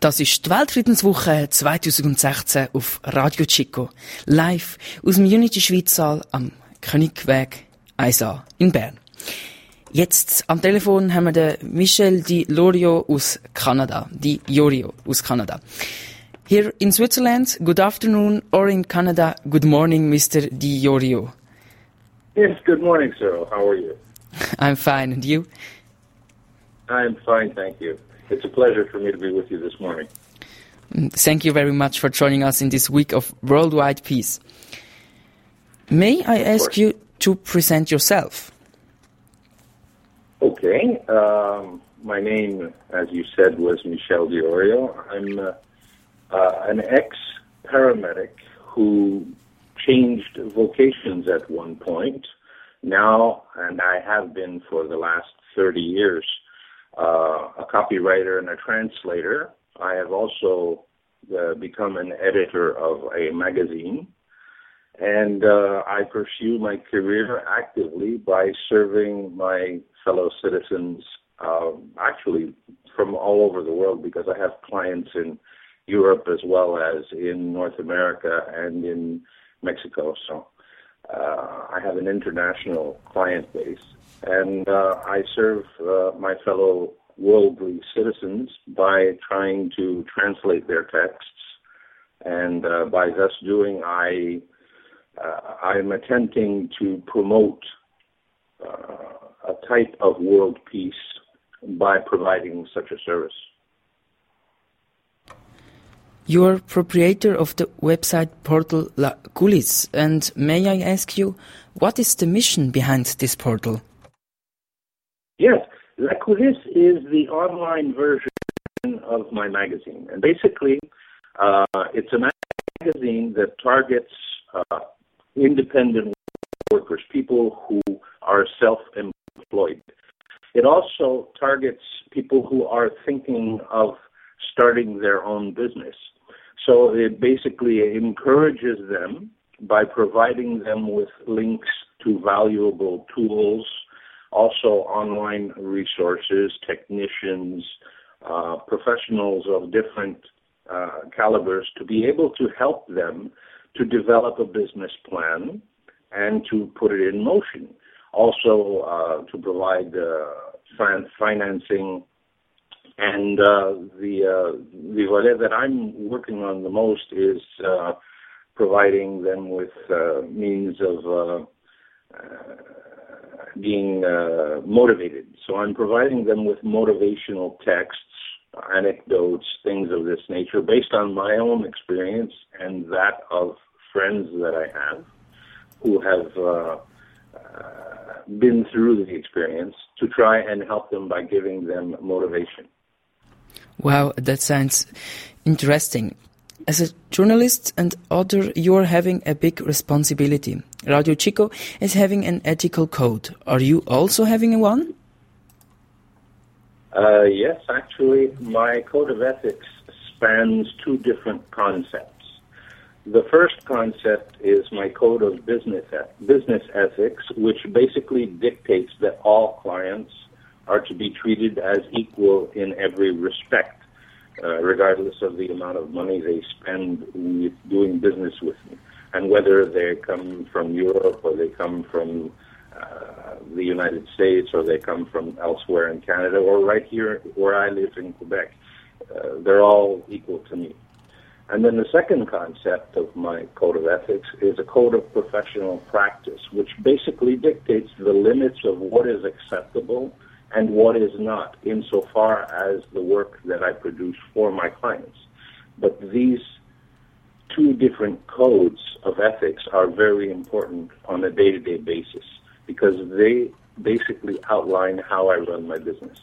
Das ist die Weltfriedenswoche 2016 auf Radio Chico. Live aus dem Unity Schweizsaal am Königweg 1a in Bern. Jetzt am Telefon haben wir den Michel Di Iorio aus Kanada. Di Iorio aus Kanada. Here in Switzerland, good afternoon, or in Canada, good morning, Mr. Di Iorio. Yes, good morning, Cyril. How are you? I'm fine, and you? I'm fine, thank you. It's a pleasure for me to be with you this morning. Thank you very much for joining us in this week of worldwide peace. May I ask you to present yourself? Okay. My name, as you said, was Michel Di Iorio. I'm an ex-paramedic who changed vocations at one point. Now, and I have been for the last 30 years, a copywriter and a translator. I have also become an editor of a magazine, and I pursue my career actively by serving my fellow citizens, actually from all over the world, because I have clients in Europe as well as in North America and in Mexico. So I have an international client base. And I serve my fellow worldly citizens by trying to translate their texts, and by thus doing, I'm attempting to promote a type of world peace by providing such a service. You're proprietor of the website portal La Coulisse, and may I ask you, what is the mission behind this portal? Yes, La Coulisse is the online version of my magazine. And basically, it's a magazine that targets independent workers, people who are self-employed. It also targets people who are thinking of starting their own business. So it basically encourages them by providing them with links to valuable tools, also online resources, technicians, professionals of different calibers to be able to help them to develop a business plan and to put it in motion. Also to provide financing. And the volet that I'm working on the most is providing them with means of being motivated. So I'm providing them with motivational texts, anecdotes, things of this nature, based on my own experience and that of friends that I have who have been through the experience, to try and help them by giving them motivation. Wow, that sounds interesting. As a journalist and author, you're having a big responsibility. Radio Chico is having an ethical code. Are you also having one? Yes, actually, my code of ethics spans two different concepts. The first concept is my code of business ethics, which basically dictates that all clients are to be treated as equal in every respect, regardless of the amount of money they spend with doing business with me, and whether they come from Europe or they come from the United States or they come from elsewhere in Canada or right here where I live in Quebec. They're all equal to me. And then the second concept of my code of ethics is a code of professional practice, which basically dictates the limits of what is acceptable and what is not, insofar as the work that I produce for my clients. But these two different codes of ethics are very important on a day-to-day basis because they basically outline how I run my business.